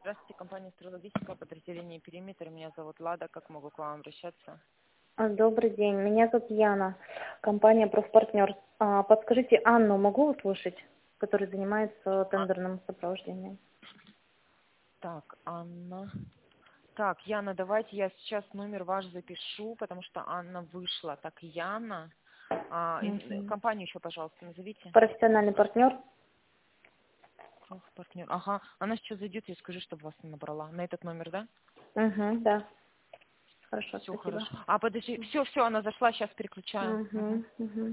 Здравствуйте, компания «Астрологическая», подразделение «Периметр». Меня зовут Лада. Как могу к вам обращаться? Добрый день, меня зовут Яна, компания «Профпартнер». Подскажите, Анну могу услышать, которая занимается тендерным сопровождением? Так, Анна. Так, Яна, давайте я сейчас номер ваш запишу, потому что Анна вышла. Так, Яна. Мгм. Компанию еще, пожалуйста, назовите. Профессиональный партнер? Профпартнер. Ага, она сейчас зайдет, я скажу, чтобы вас набрала. На этот номер, да? Угу, да. Хорошо, Все спасибо. хорошо. Подожди, все, она зашла, сейчас переключаю. Мгм. Угу, угу.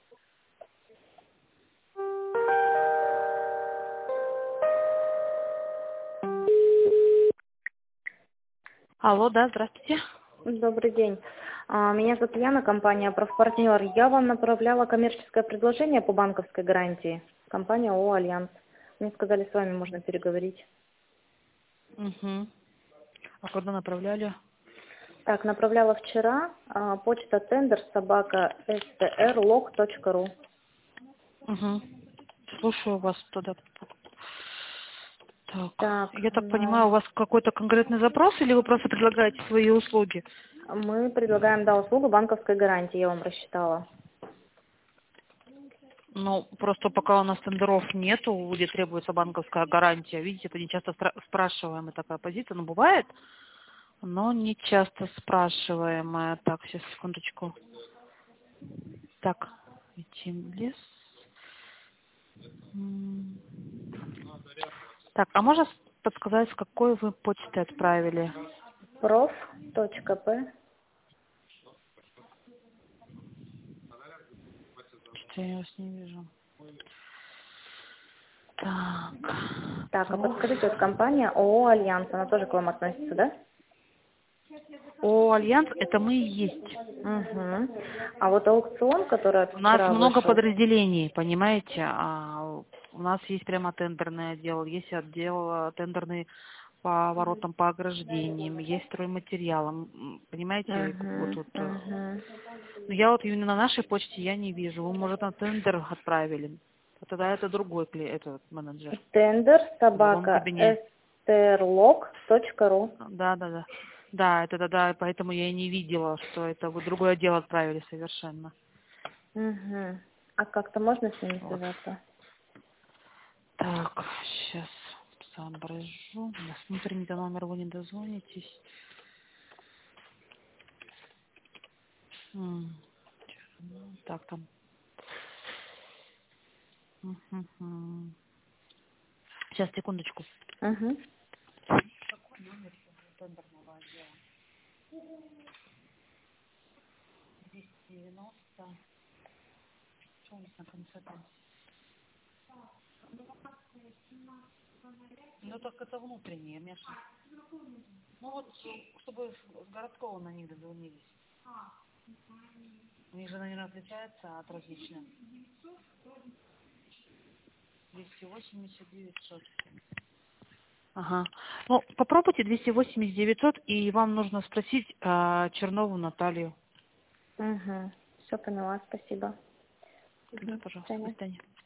Алло, да, здравствуйте. Добрый день. Меня зовут Яна, компания «Профпартнер». Я вам направляла коммерческое предложение по банковской гарантии. Компания ООО «Альянс». Мне сказали, с вами можно переговорить. Угу. А куда направляли? Так, направляла вчера, почта тендер собака strlog.ru. Угу. Слушаю вас туда. Так, Так, я так ну, понимаю, у вас какой-то конкретный запрос или вы просто предлагаете свои услуги? мы предлагаем, да, услугу банковской гарантии, я вам рассчитала. Ну, просто пока у нас тендеров нету, где требуется банковская гарантия. Видите, это не часто спрашиваемая такая позиция, но бывает, но не часто спрашиваемая. Так, сейчас, секундочку. Так, идти в лес. М. Так, а можно подсказать, с какой вы почтой отправили? Prof.p. Что-то я вас не вижу. Так, Так, а проф. подскажите, вот компания ООО «Альянс», она тоже к вам относится, да? О, Альянс, это мы и есть. Угу. А вот аукцион, который У нас вчера много вышел. подразделений, понимаете? У нас есть прямо тендерный отдел, есть отдел тендерный по воротам, по ограждениям, есть стройматериалам. Понимаете, как бы Угу, тут... угу. Но я вот именно на нашей почте я не вижу. Вы, может, на тендер отправили. Тогда это другой этот менеджер Тендер в другом собака кабинете. strlog.ru. Да, да, да. Да, это да, поэтому я и не видела, что это вы другой отдел отправили совершенно. Угу. А как-то можно с ними Вот. связаться? Так, сейчас соображу. На внутренний номер вы не дозвонитесь. М, Так, там. Сейчас, секундочку. Угу. Тендерного отдела. 290. Что у нас на конце там? Ну, так это внутренние, Миша. Ну вот, чтобы с городского на них дозвонились. У них же, наверное, отличается от различных. 280 900. Ага. Ну, попробуйте 280 900, и вам нужно спросить Чернову Наталью. Угу. Все поняла, спасибо. Да, Угу. До пожалуйста. До свидания. свидания.